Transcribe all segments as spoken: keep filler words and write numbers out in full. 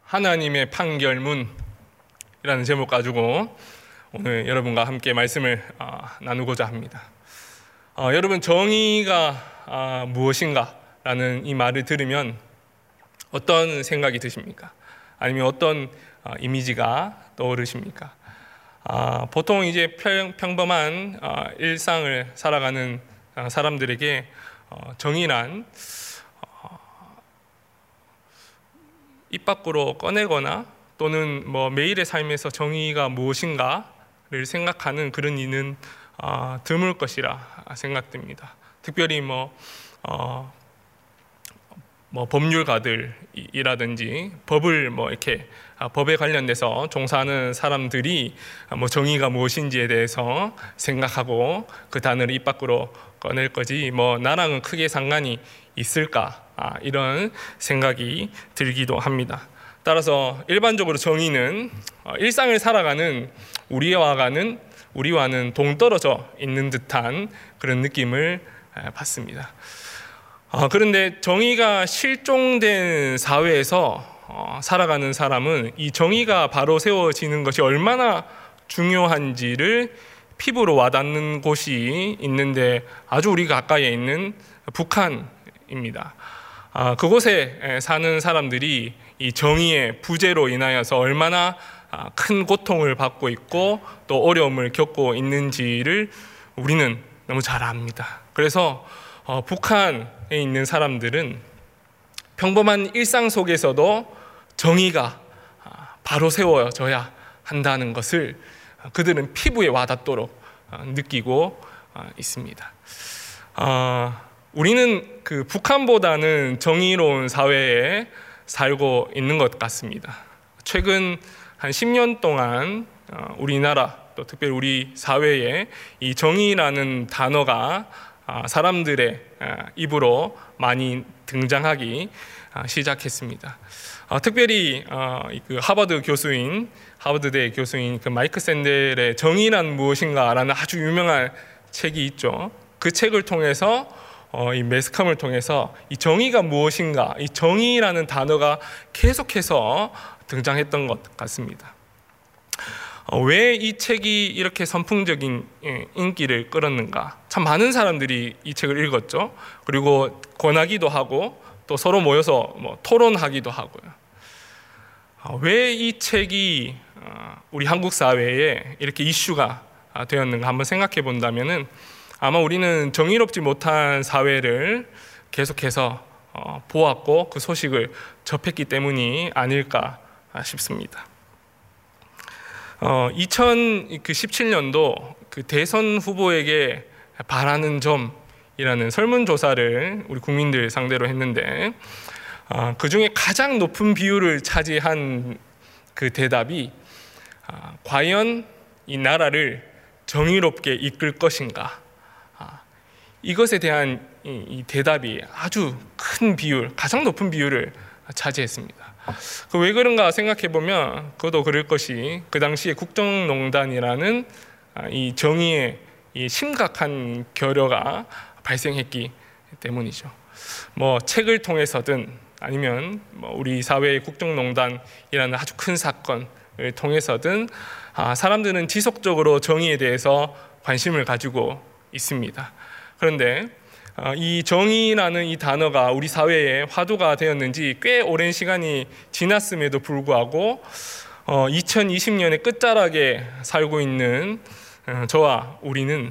하나님의 판결문이라는 제목 가지고 오늘 여러분과 함께 말씀을 어, 나누고자 합니다. 어, 여러분, 정의가 어, 무엇인가? 라는 이 말을 들으면 어떤 생각이 드십니까? 아니면 어떤 어, 이미지가 떠오르십니까? 어, 보통 이제 평, 평범한 어, 일상을 살아가는 어, 사람들에게 어, 정의란 어, 입 밖으로 꺼내거나 또는 뭐 매일의 삶에서 정의가 무엇인가를 생각하는 그런 이는 어, 드물 것이라 생각됩니다. 특별히 뭐, 어, 뭐 법률가들이라든지 법을 뭐 이렇게 아, 법에 관련돼서 종사하는 사람들이 뭐 정의가 무엇인지에 대해서 생각하고 그 단어를 입 밖으로 꺼낼 거지 뭐 나랑은 크게 상관이 있을까? 아, 이런 생각이 들기도 합니다. 따라서 일반적으로 정의는 일상을 살아가는 우리와는 우리와는 동떨어져 있는 듯한 그런 느낌을 받습니다. 어, 그런데 정의가 실종된 사회에서 어, 살아가는 사람은 이 정의가 바로 세워지는 것이 얼마나 중요한지를 피부로 와닿는 곳이 있는데 아주 우리 가까이에 있는 북한입니다. 어, 그곳에 사는 사람들이 이 정의의 부재로 인하여서 얼마나 큰 고통을 받고 있고 또 어려움을 겪고 있는지를 우리는 너무 잘 압니다. 그래서 어, 북한에 있는 사람들은 평범한 일상 속에서도 정의가 바로 세워져야 한다는 것을 그들은 피부에 와닿도록 느끼고 있습니다. 어, 우리는 그 북한보다는 정의로운 사회에 살고 있는 것 같습니다. 최근 한 십 년 동안 우리나라 또 특별히 우리 사회에 이 정의라는 단어가 사람들의 입으로 많이 등장하기 시작했습니다. 특별히 그 하버드 교수인 하버드대 교수인 그 마이크 샌델의 정의란 무엇인가라는 아주 유명한 책이 있죠. 그 책을 통해서 이 매스컴을 통해서 이 정의가 무엇인가, 이 정의라는 단어가 계속해서 등장했던 것 같습니다. 왜 이 책이 이렇게 선풍적인 인기를 끌었는가? 참 많은 사람들이 이 책을 읽었죠. 그리고 권하기도 하고 또 서로 모여서 뭐 토론하기도 하고요. 왜 이 책이 우리 한국 사회에 이렇게 이슈가 되었는가 한번 생각해 본다면은 아마 우리는 정의롭지 못한 사회를 계속해서 보았고 그 소식을 접했기 때문이 아닐까 싶습니다. 어, 이천십칠 년도 그 대선 후보에게 바라는 점이라는 설문조사를 우리 국민들 상대로 했는데 어, 그 중에 가장 높은 비율을 차지한 그 대답이 어, 과연 이 나라를 정의롭게 이끌 것인가? 어, 이것에 대한 이, 이 대답이 아주 큰 비율, 가장 높은 비율을 차지했습니다. 그 왜 그런가 생각해 보면 그것도 그럴 것이 그 당시에 국정농단이라는 이 정의의 이 심각한 결여가 발생했기 때문이죠. 뭐 책을 통해서든 아니면 뭐 우리 사회의 국정농단이라는 아주 큰 사건을 통해서든 아, 사람들은 지속적으로 정의에 대해서 관심을 가지고 있습니다. 그런데 이 정의라는 이 단어가 우리 사회에 화두가 되었는지 꽤 오랜 시간이 지났음에도 불구하고 어, 이천이십 년의 끝자락에 살고 있는 어, 저와 우리는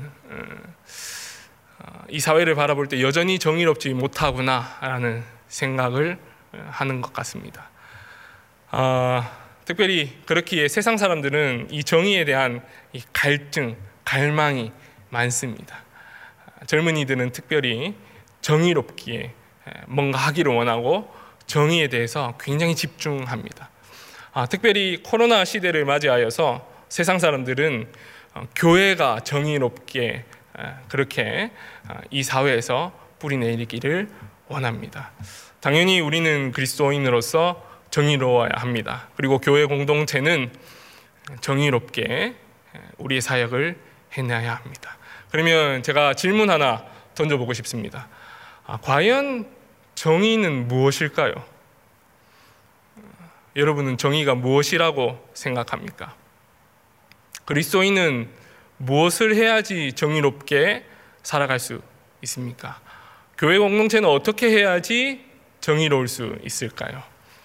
어, 이 사회를 바라볼 때 여전히 정의롭지 못하구나라는 생각을 하는 것 같습니다. 어, 특별히 그렇기에 세상 사람들은 이 정의에 대한 이 갈증, 갈망이 많습니다. 젊은이들은 특별히 정의롭기에 뭔가 하기를 원하고 정의에 대해서 굉장히 집중합니다. 아, 특별히 코로나 시대를 맞이하여서 세상 사람들은 교회가 정의롭게 그렇게 이 사회에서 뿌리내리기를 원합니다. 당연히 우리는 그리스도인으로서 정의로워야 합니다. 그리고 교회 공동체는 정의롭게 우리의 사역을 해내야 합니다. 그러면 제가 질문 하나 던져보고 싶습니다. 아, 과연 정의는 무엇일까요? 여러분은 정의가 무엇이라고 생각합니까? 그리스도인은 무엇을 해야지 정의롭게 살아갈 수 있습니까? 교회 공동체는 어떻게 해야지 정의로울 수 있을까요?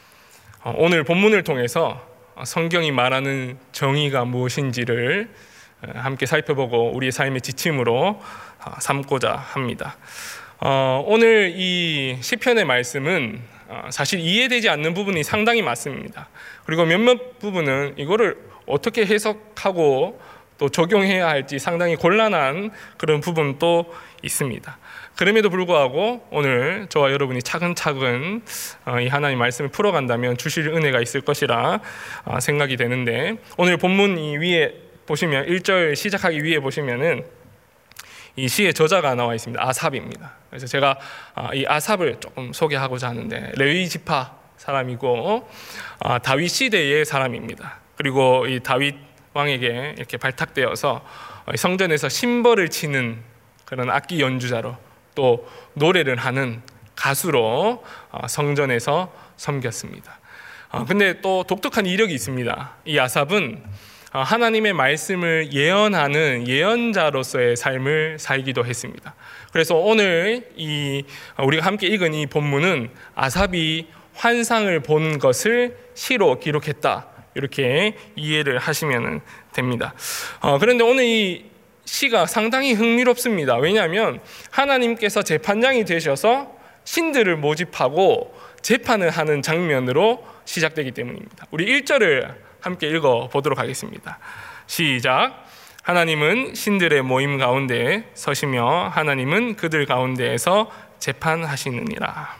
오늘 본문을 통해서 성경이 말하는 정의가 무엇인지를 함께 살펴보고 우리의 삶의 지침으로 삼고자 합니다. 어, 오늘 이 시편의 말씀은 사실 이해되지 않는 부분이 상당히 많습니다. 그리고 몇몇 부분은 이거를 어떻게 해석하고 또 적용해야 할지 상당히 곤란한 그런 부분도 있습니다. 그럼에도 불구하고 오늘 저와 여러분이 차근차근 이 하나님 말씀을 풀어간다면 주실 은혜가 있을 것이라 생각이 되는데, 오늘 본문 이 위에 보시면 일 절 시작하기 위에 보시면은 이 시의 저자가 나와 있습니다. 아삽입니다. 그래서 제가 이 아삽을 조금 소개하고자 하는데, 레위 지파 사람이고 다윗 시대의 사람입니다. 그리고 이 다윗 왕에게 이렇게 발탁되어서 성전에서 심벌을 치는 그런 악기 연주자로 또 노래를 하는 가수로 성전에서 섬겼습니다. 근데 또 독특한 이력이 있습니다. 이 아삽은 하나님의 말씀을 예언하는 예언자로서의 삶을 살기도 했습니다. 그래서 오늘 이 우리가 함께 읽은 이 본문은 아삽이 환상을 본 것을 시로 기록했다, 이렇게 이해를 하시면 됩니다. 어, 그런데 오늘 이 시가 상당히 흥미롭습니다. 왜냐하면 하나님께서 재판장이 되셔서 신들을 모집하고 재판을 하는 장면으로 시작되기 때문입니다. 우리 일 절을 함께 읽어보도록 하겠습니다. 시작. 하나님은 신들의 모임 가운데 서시며 하나님은 그들 가운데에서 재판하시느니라.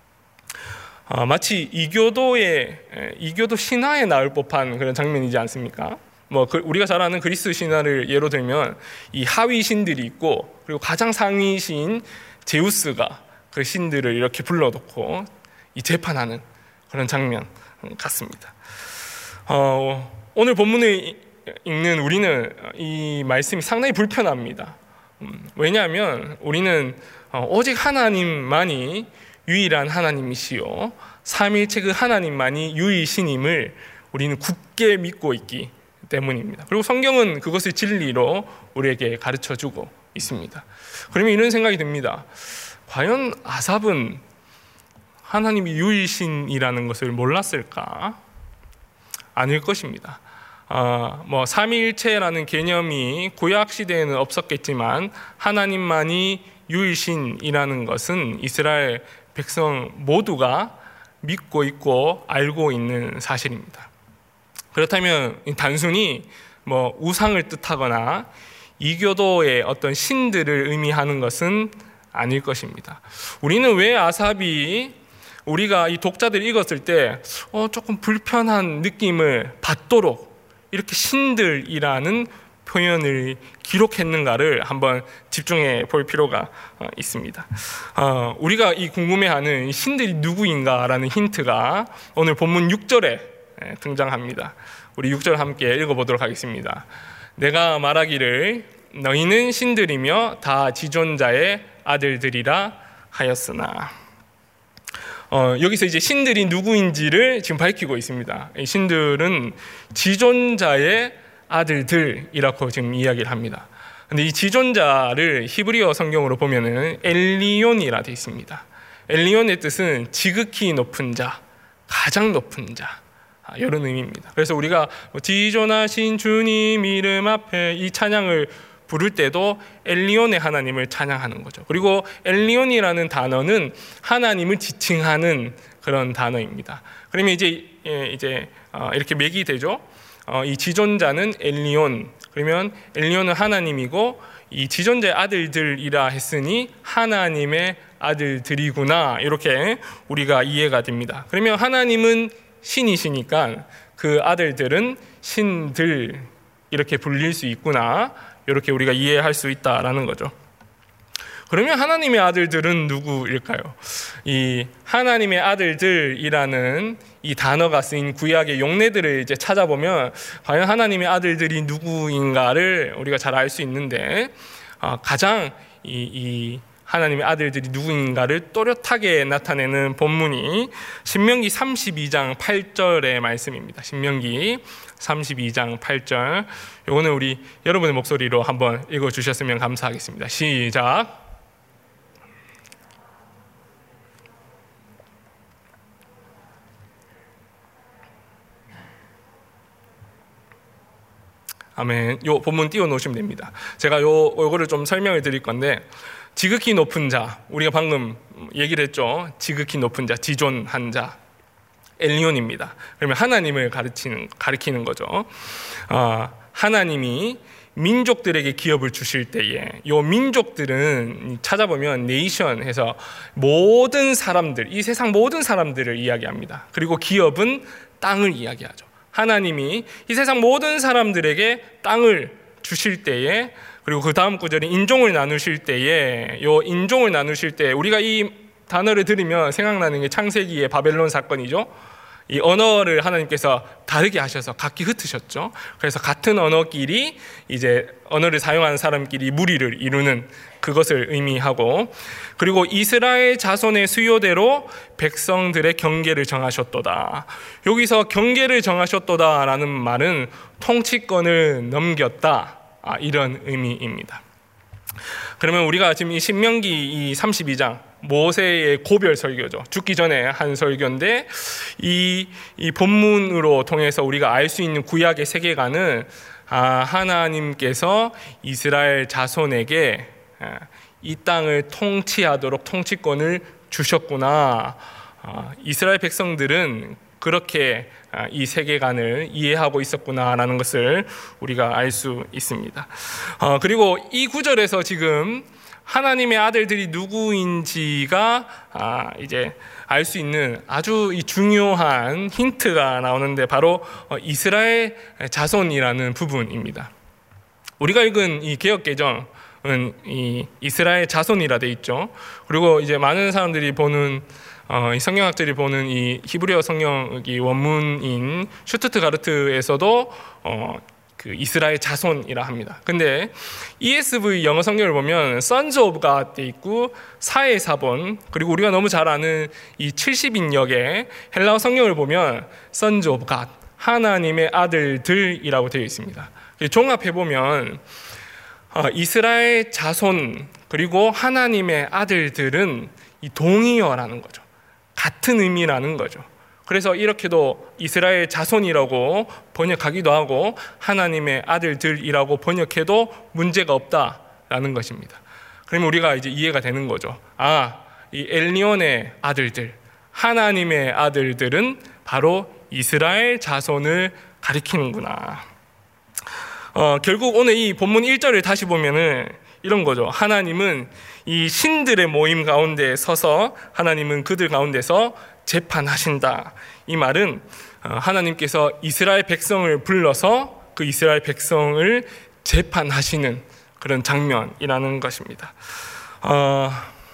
어, 마치 이교도의 이교도 신화에 나올 법한 그런 장면이지 않습니까? 뭐 그, 우리가 잘 아는 그리스 신화를 예로 들면 이 하위 신들이 있고, 그리고 가장 상위 신 제우스가 그 신들을 이렇게 불러놓고 이 재판하는 그런 장면 같습니다. 어, 오늘 본문을 읽는 우리는 이 말씀이 상당히 불편합니다. 음, 왜냐하면 우리는 어, 오직 하나님만이 유일한 하나님이시요 삼위일체 그 하나님만이 유일신임을 우리는 굳게 믿고 있기 때문입니다. 그리고 성경은 그것을 진리로 우리에게 가르쳐주고 있습니다. 그러면 이런 생각이 듭니다. 과연 아삽은 하나님이 유일신이라는 것을 몰랐을까? 아닐 것입니다. 어, 뭐 삼위일체라는 개념이 구약 시대에는 없었겠지만 하나님만이 유일신이라는 것은 이스라엘 백성 모두가 믿고 있고 알고 있는 사실입니다. 그렇다면 단순히 뭐 우상을 뜻하거나 이교도의 어떤 신들을 의미하는 것은 아닐 것입니다. 우리는 왜 아삽이 우리가 이 독자들 읽었을 때 어, 조금 불편한 느낌을 받도록 이렇게 신들이라는 표현을 기록했는가를 한번 집중해 볼 필요가 있습니다. 어, 우리가 이 궁금해하는 신들이 누구인가라는 힌트가 오늘 본문 육 절에 등장합니다. 우리 육 절 함께 읽어보도록 하겠습니다. 내가 말하기를 너희는 신들이며 다 지존자의 아들들이라 하였으나. 어, 여기서 이제 신들이 누구인지를 지금 밝히고 있습니다. 이 신들은 지존자의 아들들이라고 지금 이야기를 합니다. 근데 이 지존자를 히브리어 성경으로 보면은 엘리온이라 되어 있습니다. 엘리온의 뜻은 지극히 높은 자, 가장 높은 자, 이런 의미입니다. 그래서 우리가 지존하신 주님 이름 앞에 이 찬양을 부를 때도 엘리온의 하나님을 찬양하는 거죠. 그리고 엘리온이라는 단어는 하나님을 지칭하는 그런 단어입니다. 그러면 이제 이제 이렇게 맥이 되죠. 이 지존자는 엘리온, 그러면 엘리온은 하나님이고 이 지존자의 아들들이라 했으니 하나님의 아들들이구나, 이렇게 우리가 이해가 됩니다. 그러면 하나님은 신이시니까 그 아들들은 신들, 이렇게 불릴 수 있구나, 이렇게 우리가 이해할 수 있다라는 거죠. 그러면 하나님의 아들들은 누구일까요? 이 하나님의 아들들이라는 이 단어가 쓰인 구약의 용례들을 이제 찾아보면 과연 하나님의 아들들이 누구인가를 우리가 잘 알 수 있는데, 어, 가장 이, 이 하나님의 아들들이 누구인가를 또렷하게 나타내는 본문이 신명기 삼십이 장 팔 절의 말씀입니다. 신명기 삼십이 장 팔 절. 요거는 우리 여러분의 목소리로 한번 읽어주셨으면 감사하겠습니다. 시작. 아멘. 요 본문 띄워놓으시면 됩니다. 제가 요 요거를 좀 설명을 드릴 건데, 지극히 높은 자, 우리가 방금 얘기를 했죠. 지극히 높은 자, 지존한 자, 엘리온입니다. 그러면 하나님을 가르치는 가리키는 거죠. 어, 하나님이 민족들에게 기업을 주실 때에, 요 민족들은 찾아보면 네이션 해서 모든 사람들, 이 세상 모든 사람들을 이야기합니다. 그리고 기업은 땅을 이야기하죠. 하나님이 이 세상 모든 사람들에게 땅을 주실 때에, 그리고 그 다음 구절이 인종을 나누실 때에, 요 인종을 나누실 때 우리가 이 단어를 들으면 생각나는 게 창세기의 바벨론 사건이죠. 이 언어를 하나님께서 다르게 하셔서 각기 흩으셨죠. 그래서 같은 언어끼리, 이제 언어를 사용하는 사람끼리 무리를 이루는 그것을 의미하고, 그리고 이스라엘 자손의 수요대로 백성들의 경계를 정하셨도다. 여기서 경계를 정하셨도다라는 말은 통치권을 넘겼다, 아, 이런 의미입니다. 그러면 우리가 지금 이 신명기 이 삼십이 장 모세의 고별 설교죠. 죽기 전에 한 설교인데, 이, 이 본문으로 통해서 우리가 알 수 있는 구약의 세계관은, 아, 하나님께서 이스라엘 자손에게 이 땅을 통치하도록 통치권을 주셨구나. 아, 이스라엘 백성들은 그렇게 이 세계관을 이해하고 있었구나라는 것을 우리가 알 수 있습니다. 어, 그리고 이 구절에서 지금 하나님의 아들들이 누구인지가 아, 이제 알 수 있는 아주 이 중요한 힌트가 나오는데, 바로 이스라엘 자손이라는 부분입니다. 우리가 읽은 이 개역개정은 이 이스라엘 자손이라 돼 있죠. 그리고 이제 많은 사람들이 보는 어, 이 성경학들이 보는 이 히브리어 성경 이 원문인 슈투트가르트에서도 어, 그 이스라엘 자손이라 합니다. 근데 이에스브이 영어 성경을 보면 Sons of God 돼 있고 사의 사본, 그리고 우리가 너무 잘 아는 이 칠십 인역의 헬라어 성경을 보면 Sons of God, 하나님의 아들들이라고 되어 있습니다. 종합해 보면 어, 이스라엘 자손 그리고 하나님의 아들들은 이 동의어라는 거죠. 같은 의미라는 거죠. 그래서 이렇게도 이스라엘 자손이라고 번역하기도 하고 하나님의 아들들이라고 번역해도 문제가 없다라는 것입니다. 그러면 우리가 이제 이해가 되는 거죠. 아, 이 엘리온의 아들들, 하나님의 아들들은 바로 이스라엘 자손을 가리키는구나. 어, 결국 오늘 이 본문 일 절을 다시 보면은 이런 거죠. 하나님은 이 신들의 모임 가운데 서서 하나님은 그들 가운데서 재판하신다. 이 말은 하나님께서 이스라엘 백성을 불러서 그 이스라엘 백성을 재판하시는 그런 장면이라는 것입니다. 어,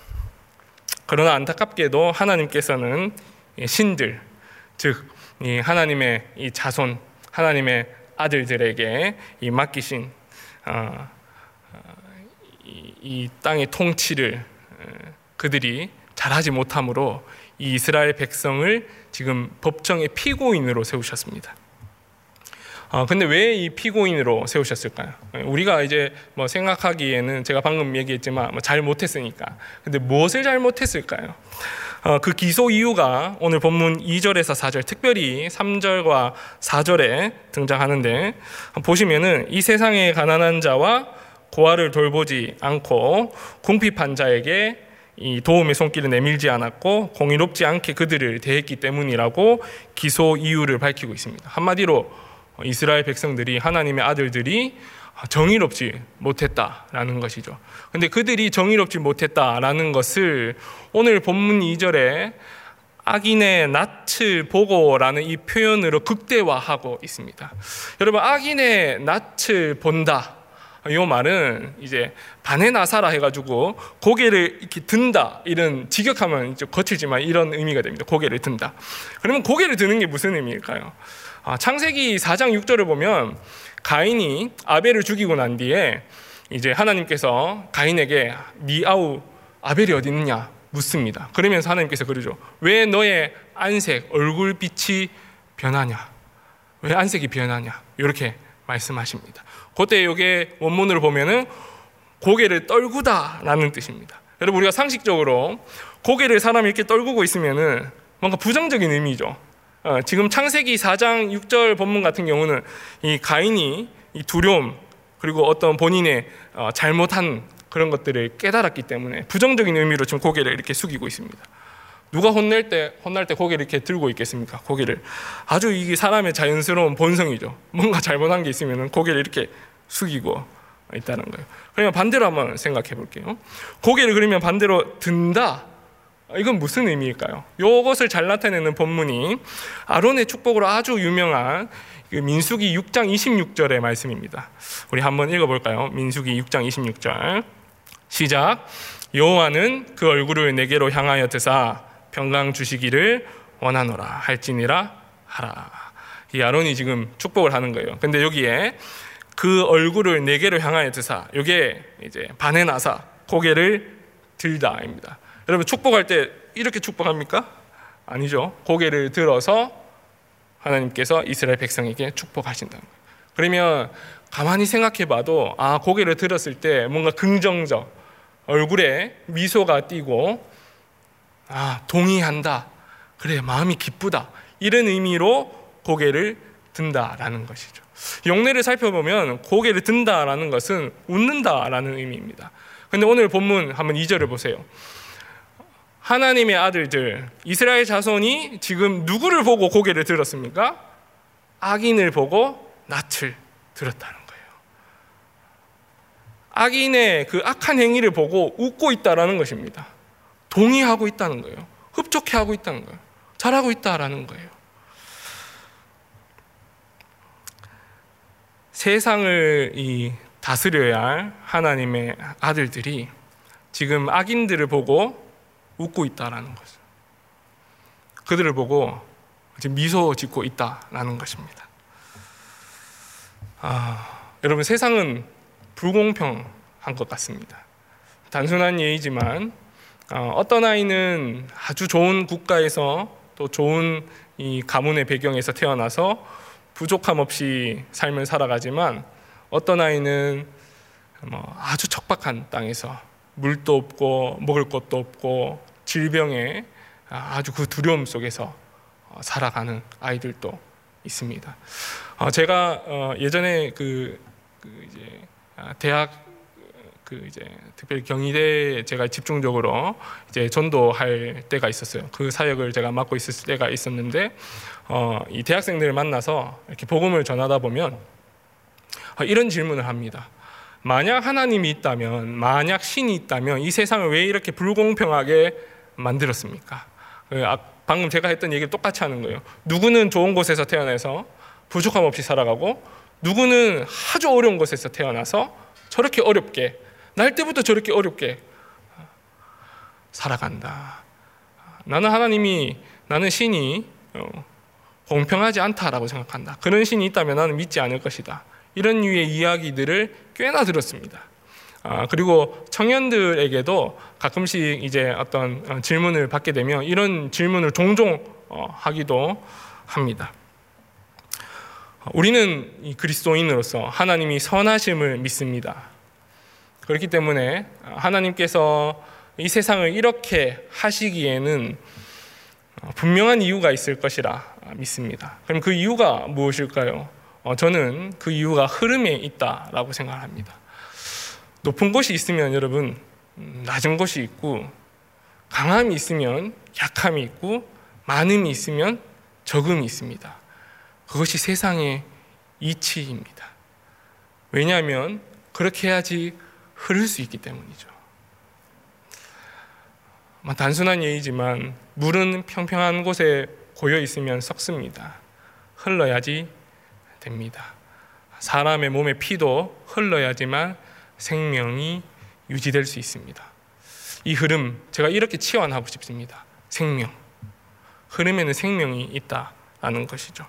그러나 안타깝게도 하나님께서는 신들, 즉 하나님의 이 자손, 하나님의 아들들에게 이 맡기신 어, 이, 이 땅의 통치를 그들이 잘하지 못함으로 이 이스라엘 백성을 지금 법정의 피고인으로 세우셨습니다. 어, 근데 왜 이 피고인으로 세우셨을까요? 우리가 이제 뭐 생각하기에는 제가 방금 얘기했지만 뭐 잘 못했으니까. 근데 무엇을 잘못했을까요? 어, 그 기소 이유가 오늘 본문 이 절에서 사 절, 특별히 삼 절과 사 절에 등장하는데, 보시면은 이 세상의 가난한 자와 고아를 돌보지 않고 궁핍한 자에게 이 도움의 손길을 내밀지 않았고 공의롭지 않게 그들을 대했기 때문이라고 기소 이유를 밝히고 있습니다. 한마디로 이스라엘 백성들이, 하나님의 아들들이 정의롭지 못했다라는 것이죠. 근데 그들이 정의롭지 못했다라는 것을 오늘 본문 이 절에 악인의 낯을 보고라는 이 표현으로 극대화하고 있습니다. 여러분, 악인의 낯을 본다, 이 말은 이제 반에 나사라 해가지고 고개를 이렇게 든다, 이런 직역하면 좀 거칠지만 이런 의미가 됩니다. 고개를 든다. 그러면 고개를 드는 게 무슨 의미일까요? 아, 창세기 사 장 육 절을 보면 가인이 아벨을 죽이고 난 뒤에 이제 하나님께서 가인에게 네 아우 아벨이 어디 있느냐 묻습니다. 그러면서 하나님께서 그러죠. 왜 너의 안색, 얼굴빛이 변하냐? 왜 안색이 변하냐? 이렇게 말씀하십니다. 그때 이게 원문으로 보면은 고개를 떨구다라는 뜻입니다. 여러분, 우리가 상식적으로 고개를 사람이 이렇게 떨구고 있으면은 뭔가 부정적인 의미죠. 어, 지금 창세기 사 장 육 절 본문 같은 경우는 이 가인이 이 두려움 그리고 어떤 본인의 어, 잘못한 그런 것들을 깨달았기 때문에 부정적인 의미로 지금 고개를 이렇게 숙이고 있습니다. 누가 혼낼 때 혼날 때 고개를 이렇게 들고 있겠습니까? 고개를 아주 이게 사람의 자연스러운 본성이죠. 뭔가 잘못한 게 있으면 고개를 이렇게 숙이고 있다는 거예요. 그러면 반대로 한번 생각해 볼게요. 고개를 그러면 반대로 든다. 이건 무슨 의미일까요? 이것을 잘 나타내는 본문이 아론의 축복으로 아주 유명한 민수기 육 장 이십육 절의 말씀입니다. 우리 한번 읽어볼까요? 민수기 육 장 이십육 절 시작. 여호와는 그 얼굴을 내게로 향하여 드사 평강 주시기를 원하노라 할지니라 하라. 이 아론이 지금 축복을 하는 거예요. 근데 여기에 그 얼굴을 내게로 향하여 드사, 이게 이제 반에 나사 고개를 들다입니다. 여러분, 축복할 때 이렇게 축복합니까? 아니죠. 고개를 들어서 하나님께서 이스라엘 백성에게 축복하신다는 거예요. 그러면 가만히 생각해 봐도 아, 고개를 들었을 때 뭔가 긍정적, 얼굴에 미소가 띄고 아, 동의한다. 그래, 마음이 기쁘다. 이런 의미로 고개를 든다라는 것이죠. 용례를 살펴보면 고개를 든다라는 것은 웃는다라는 의미입니다. 근데 오늘 본문 한번 이 절을 보세요. 하나님의 아들들 이스라엘 자손이 지금 누구를 보고 고개를 들었습니까? 악인을 보고 낯을 들었다는 거예요. 악인의 그 악한 행위를 보고 웃고 있다라는 것입니다. 동의하고 있다는 거예요. 흡족해하고 있다는 거예요. 잘하고 있다라는 거예요. 세상을 이 다스려야 할 하나님의 아들들이 지금 악인들을 보고 웃고 있다라는 거죠. 그들을 보고 지금 미소 짓고 있다라는 것입니다. 아, 여러분, 세상은 불공평한 것 같습니다. 단순한 예이지만 어, 어떤 아이는 아주 좋은 국가에서 또 좋은 이 가문의 배경에서 태어나서 부족함 없이 삶을 살아가지만 어떤 아이는 뭐 아주 척박한 땅에서 물도 없고 먹을 것도 없고 질병에 아주 그 두려움 속에서 살아가는 아이들도 있습니다. 제가 예전에 그, 그 이제 대학 그 이제 특별히 경희대에 제가 집중적으로 이제 전도할 때가 있었어요. 그 사역을 제가 맡고 있을 때가 있었는데 어, 이 대학생들을 만나서 이렇게 복음을 전하다 보면 이런 질문을 합니다. 만약 하나님이 있다면, 만약 신이 있다면 이 세상을 왜 이렇게 불공평하게 만들었습니까? 방금 제가 했던 얘기를 똑같이 하는 거예요. 누구는 좋은 곳에서 태어나서 부족함 없이 살아가고 누구는 아주 어려운 곳에서 태어나서 저렇게 어렵게 날 때부터 저렇게 어렵게 살아간다. 나는 하나님이, 나는 신이 공평하지 않다라고 생각한다. 그런 신이 있다면 나는 믿지 않을 것이다. 이런 류의 이야기들을 꽤나 들었습니다. 아, 그리고 청년들에게도 가끔씩 이제 어떤 질문을 받게 되면 이런 질문을 종종 어, 하기도 합니다. 우리는 이 그리스도인으로서 하나님이 선하심을 믿습니다. 그렇기 때문에 하나님께서 이 세상을 이렇게 하시기에는 분명한 이유가 있을 것이라 믿습니다. 그럼 그 이유가 무엇일까요? 어, 저는 그 이유가 흐름에 있다라고 생각합니다. 높은 곳이 있으면 여러분 낮은 곳이 있고, 강함이 있으면 약함이 있고, 많음이 있으면 적음이 있습니다. 그것이 세상의 이치입니다. 왜냐하면 그렇게 해야지 흐를 수 있기 때문이죠. 단순한 예이지만 물은 평평한 곳에 고여 있으면 썩습니다. 흘러야지 됩니다. 사람의 몸의 피도 흘러야지만 생명이 유지될 수 있습니다. 이 흐름, 제가 이렇게 치환하고 싶습니다. 생명. 흐름에는 생명이 있다라는 것이죠.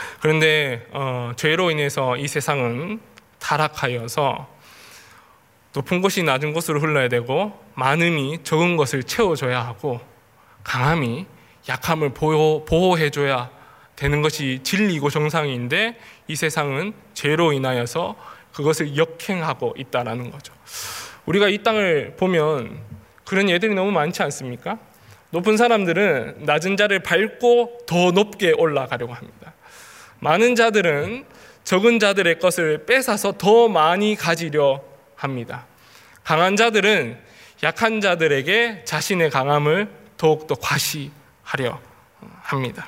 그런데 어, 죄로 인해서 이 세상은 타락하여서 높은 곳이 낮은 곳으로 흘러야 되고 많음이 적은 것을 채워줘야 하고 강함이 약함을 보호, 보호해줘야 되는 것이 진리이고 정상인데 이 세상은 죄로 인하여서 그것을 역행하고 있다라는 거죠. 우리가 이 땅을 보면 그런 예들이 너무 많지 않습니까? 높은 사람들은 낮은 자를 밟고 더 높게 올라가려고 합니다. 많은 자들은 적은 자들의 것을 뺏어서 더 많이 가지려 합니다. 강한 자들은 약한 자들에게 자신의 강함을 더욱더 과시하려 합니다.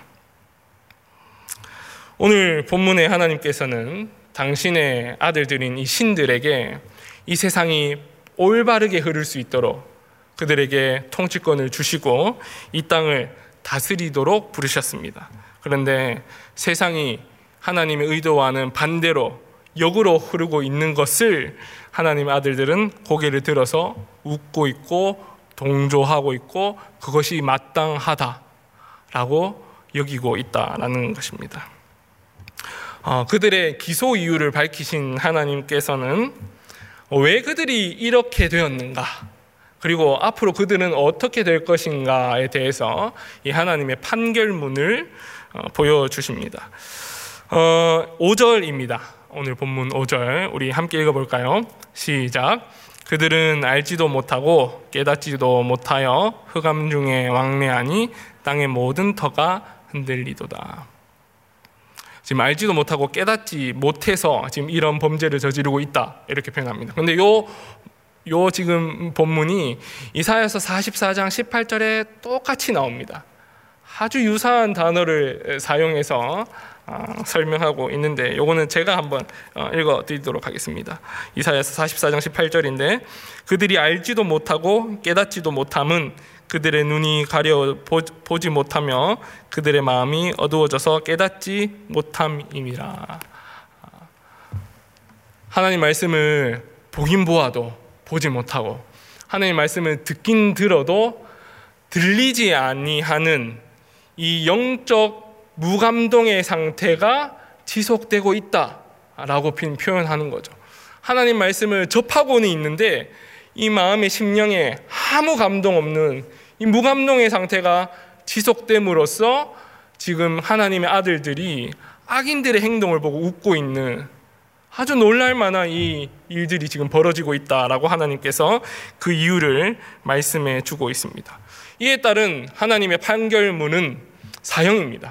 오늘 본문에 하나님께서는 당신의 아들들인 이 신들에게 이 세상이 올바르게 흐를 수 있도록 그들에게 통치권을 주시고 이 땅을 다스리도록 부르셨습니다. 그런데 세상이 하나님의 의도와는 반대로 역으로 흐르고 있는 것을 하나님의 아들들은 고개를 들어서 웃고 있고 동조하고 있고 그것이 마땅하다라고 여기고 있다라는 것입니다. 어, 그들의 기소 이유를 밝히신 하나님께서는 왜 그들이 이렇게 되었는가, 그리고 앞으로 그들은 어떻게 될 것인가에 대해서 이 하나님의 판결문을 어, 보여주십니다. 어, 오 절입니다. 오늘 본문 오 절 우리 함께 읽어볼까요? 시작. 그들은 알지도 못하고 깨닫지도 못하여 흑암 중에 왕래하니 땅의 모든 터가 흔들리도다. 지금 알지도 못하고 깨닫지 못해서 지금 이런 범죄를 저지르고 있다 이렇게 표현합니다. 그런데 요, 요 지금 본문이 이사야서 사십사 장 십팔 절에 똑같이 나옵니다. 아주 유사한 단어를 사용해서 어, 설명하고 있는데 요거는 제가 한번 어, 읽어드리도록 하겠습니다. 이사야서 사십사 장 십팔 절인데 그들이 알지도 못하고 깨닫지도 못함은 그들의 눈이 가려 보지 못하며 그들의 마음이 어두워져서 깨닫지 못함이니라. 하나님 말씀을 보긴 보아도 보지 못하고 하나님 말씀을 듣긴 들어도 들리지 아니하는 이 영적 무감동의 상태가 지속되고 있다라고 표현하는 거죠. 하나님 말씀을 접하고는 있는데 이 마음의 심령에 아무 감동 없는 이 무감동의 상태가 지속됨으로써 지금 하나님의 아들들이 악인들의 행동을 보고 웃고 있는 아주 놀랄 만한 이 일들이 지금 벌어지고 있다라고 하나님께서 그 이유를 말씀해 주고 있습니다. 이에 따른 하나님의 판결문은 사형입니다.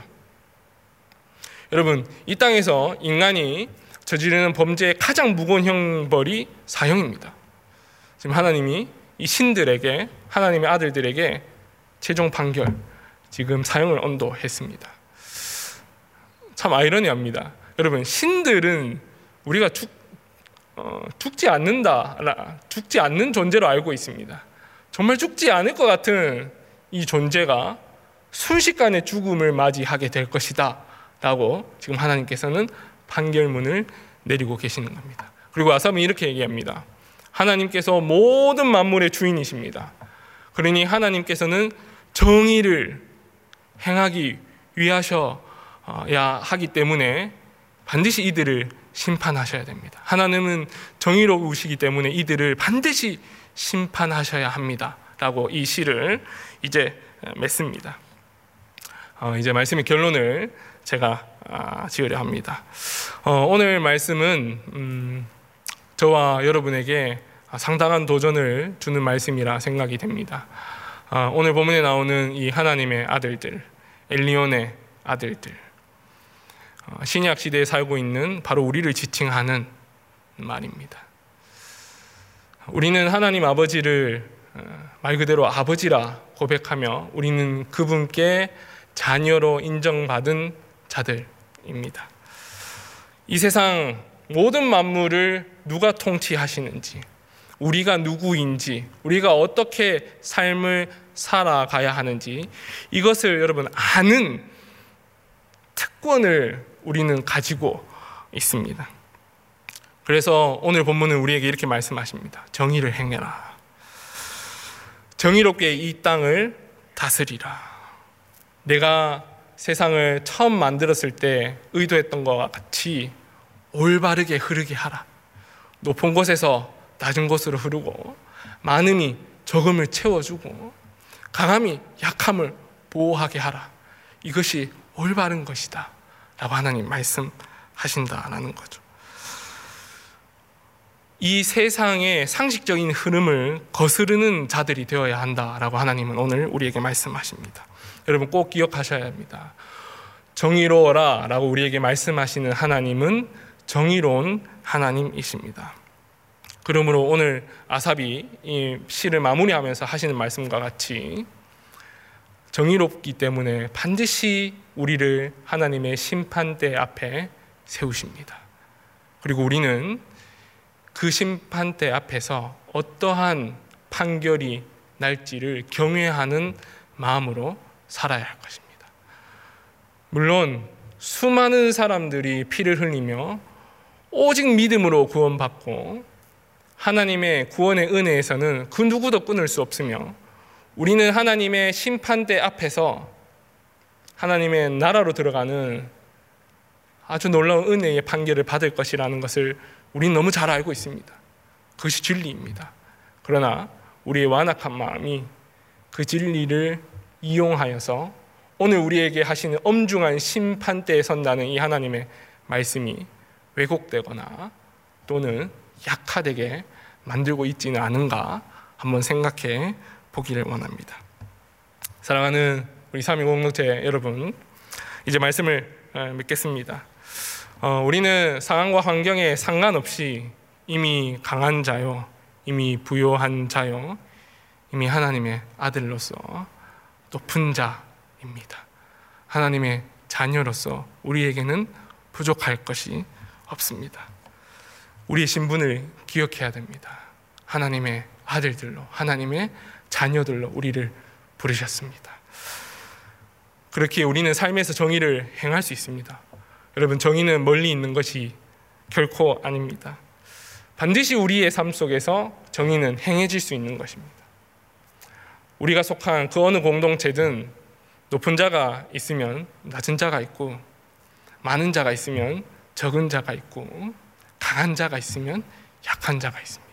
여러분, 이 땅에서 인간이 저지르는 범죄의 가장 무거운 형벌이 사형입니다. 지금 하나님이 이 신들에게, 하나님의 아들들에게 최종 판결, 지금 사형을 언도했습니다. 참 아이러니합니다. 여러분, 신들은 우리가 죽, 어, 죽지 않는다, 죽지 않는 존재로 알고 있습니다. 정말 죽지 않을 것 같은 이 존재가 순식간에 죽음을 맞이하게 될 것이다 라고 지금 하나님께서는 판결문을 내리고 계시는 겁니다. 그리고 아삽은 이렇게 얘기합니다. 하나님께서 모든 만물의 주인이십니다. 그러니 하나님께서는 정의를 행하기 위하셔야 하기 때문에 반드시 이들을 심판하셔야 됩니다. 하나님은 정의로우시기 때문에 이들을 반드시 심판하셔야 합니다 라고 이 시를 이제 맺습니다. 어, 이제 말씀의 결론을 제가 아, 지으려 합니다. 어, 오늘 말씀은 음, 저와 여러분에게 상당한 도전을 주는 말씀이라 생각이 됩니다. 어, 오늘 본문에 나오는 이 하나님의 아들들, 엘리온의 아들들, 어, 신약 시대에 살고 있는 바로 우리를 지칭하는 말입니다. 우리는 하나님 아버지를 어, 말 그대로 아버지라 고백하며 우리는 그분께 자녀로 인정받은 자들입니다. 이 세상 모든 만물을 누가 통치하시는지, 우리가 누구인지, 우리가 어떻게 삶을 살아가야 하는지 이것을 여러분 아는 특권을 우리는 가지고 있습니다. 그래서 오늘 본문은 우리에게 이렇게 말씀하십니다. 정의를 행해라. 정의롭게 이 땅을 다스리라. 내가 세상을 처음 만들었을 때 의도했던 것과 같이 올바르게 흐르게 하라. 높은 곳에서 낮은 곳으로 흐르고 많음이 적음을 채워주고 강함이 약함을 보호하게 하라. 이것이 올바른 것이다 라고 하나님 말씀하신다라는 거죠. 이 세상의 상식적인 흐름을 거스르는 자들이 되어야 한다라고 하나님은 오늘 우리에게 말씀하십니다. 여러분 꼭 기억하셔야 합니다. 정의로워라 라고 우리에게 말씀하시는 하나님은 정의로운 하나님이십니다. 그러므로 오늘 아삽이 이 시를 마무리하면서 하시는 말씀과 같이 정의롭기 때문에 반드시 우리를 하나님의 심판대 앞에 세우십니다. 그리고 우리는 그 심판대 앞에서 어떠한 판결이 날지를 경외하는 마음으로 살아야 할 것입니다. 물론 수많은 사람들이 피를 흘리며 오직 믿음으로 구원받고 하나님의 구원의 은혜에서는 그 누구도 끊을 수 없으며 우리는 하나님의 심판대 앞에서 하나님의 나라로 들어가는 아주 놀라운 은혜의 판결을 받을 것이라는 것을 우리는 너무 잘 알고 있습니다. 그것이 진리입니다. 그러나 우리의 완악한 마음이 그 진리를 이용하여서 오늘 우리에게 하시는 엄중한 심판대에 선다는 이 하나님의 말씀이 왜곡되거나 또는 약화되게 만들고 있지는 않은가 한번 생각해 보기를 원합니다. 사랑하는 우리 삼위 공동체 여러분, 이제 말씀을 맺겠습니다. 어, 우리는 상황과 환경에 상관없이 이미 강한 자요, 이미 부요한 자요, 이미 하나님의 아들로서 높은 자입니다. 하나님의 자녀로서 우리에게는 부족할 것이 없습니다. 우리의 신분을 기억해야 됩니다. 하나님의 아들들로, 하나님의 자녀들로 우리를 부르셨습니다. 그렇게 우리는 삶에서 정의를 행할 수 있습니다. 여러분, 정의는 멀리 있는 것이 결코 아닙니다. 반드시 우리의 삶 속에서 정의는 행해질 수 있는 것입니다. 우리가 속한 그 어느 공동체든 높은 자가 있으면 낮은 자가 있고, 많은 자가 있으면 적은 자가 있고, 강한 자가 있으면 약한 자가 있습니다.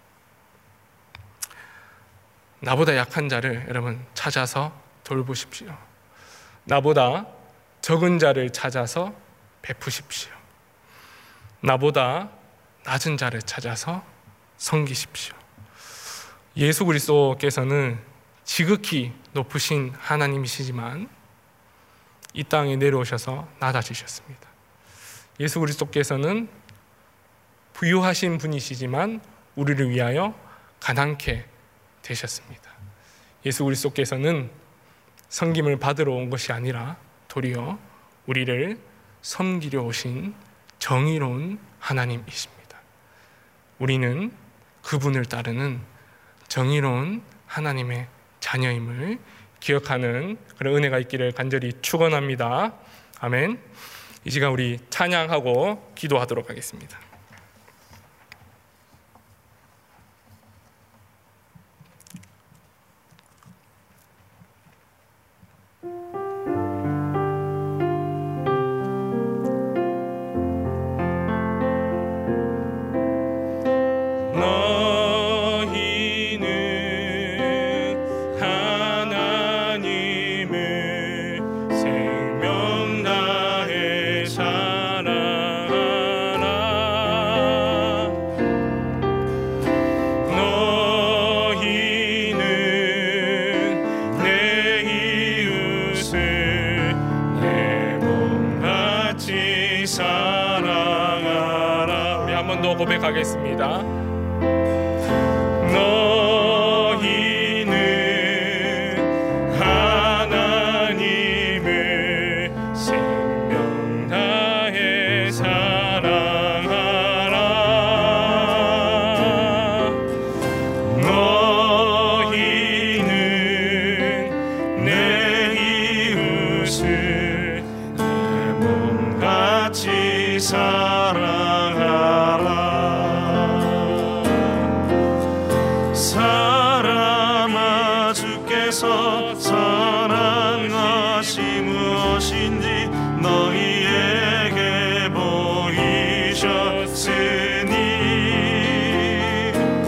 나보다 약한 자를 여러분 찾아서 돌보십시오. 나보다 적은 자를 찾아서 베푸십시오. 나보다 낮은 자를 찾아서 섬기십시오. 예수 그리스도께서는 지극히 높으신 하나님이시지만 이 땅에 내려오셔서 낮아지셨습니다. 예수 그리스도께서는 부유하신 분이시지만 우리를 위하여 가난케 되셨습니다. 예수 그리스도께서는 섬김을 받으러 온 것이 아니라 도리어 우리를 섬기려 오신 정의로운 하나님이십니다. 우리는 그분을 따르는 정의로운 하나님의 자녀임을 기억하는 그런 은혜가 있기를 간절히 축원합니다. 아멘. 이 시간 우리 찬양하고 기도하도록 하겠습니다. 고백하겠습니다. 너희는 하나님을 생명 다해 사랑하라. 너희는 내 이웃을 내 몸같이 사랑하라. 사람아, 주께서 선한 것이 무엇인지 너희에게 보이셨으니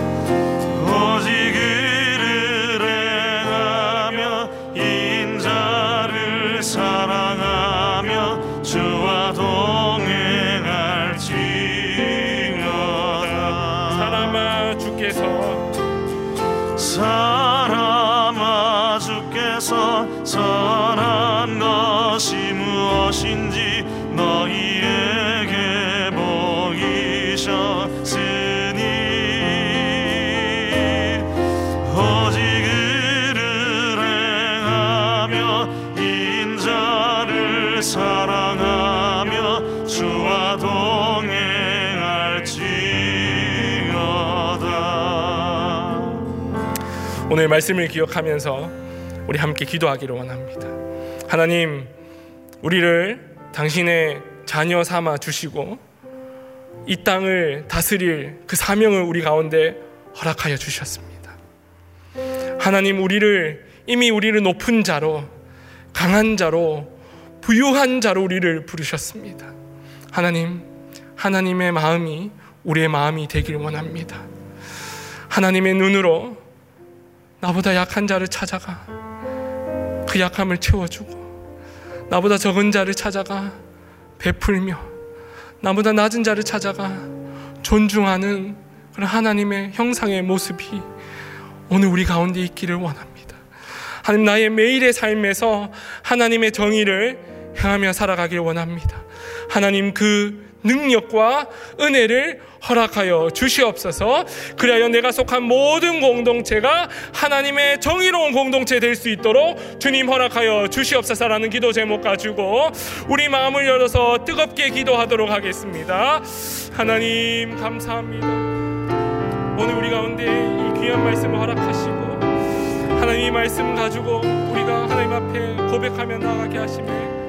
오늘 말씀을 기억하면서 우리 함께 기도하기를 원합니다. 하나님, 우리를 당신의 자녀 삼아 주시고 이 땅을 다스릴 그 사명을 우리 가운데 허락하여 주셨습니다. 하나님, 우리를 이미 우리를 높은 자로, 강한 자로, 부유한 자로 우리를 부르셨습니다. 하나님, 하나님의 마음이 우리의 마음이 되길 원합니다. 하나님의 눈으로 나보다 약한 자를 찾아가 그 약함을 채워주고, 나보다 적은 자를 찾아가 베풀며, 나보다 낮은 자를 찾아가 존중하는 그런 하나님의 형상의 모습이 오늘 우리 가운데 있기를 원합니다. 하나님, 나의 매일의 삶에서 하나님의 정의를 행하며 살아가길 원합니다. 하나님, 그 능력과 은혜를 허락하여 주시옵소서. 그리하여 내가 속한 모든 공동체가 하나님의 정의로운 공동체 될 수 있도록 주님 허락하여 주시옵소서라는 기도 제목 가지고 우리 마음을 열어서 뜨겁게 기도하도록 하겠습니다. 하나님, 감사합니다. 오늘 우리 가운데 이 귀한 말씀을 허락하시고 하나님, 이 말씀 가지고 우리가 하나님 앞에 고백하며 나아가게 하시며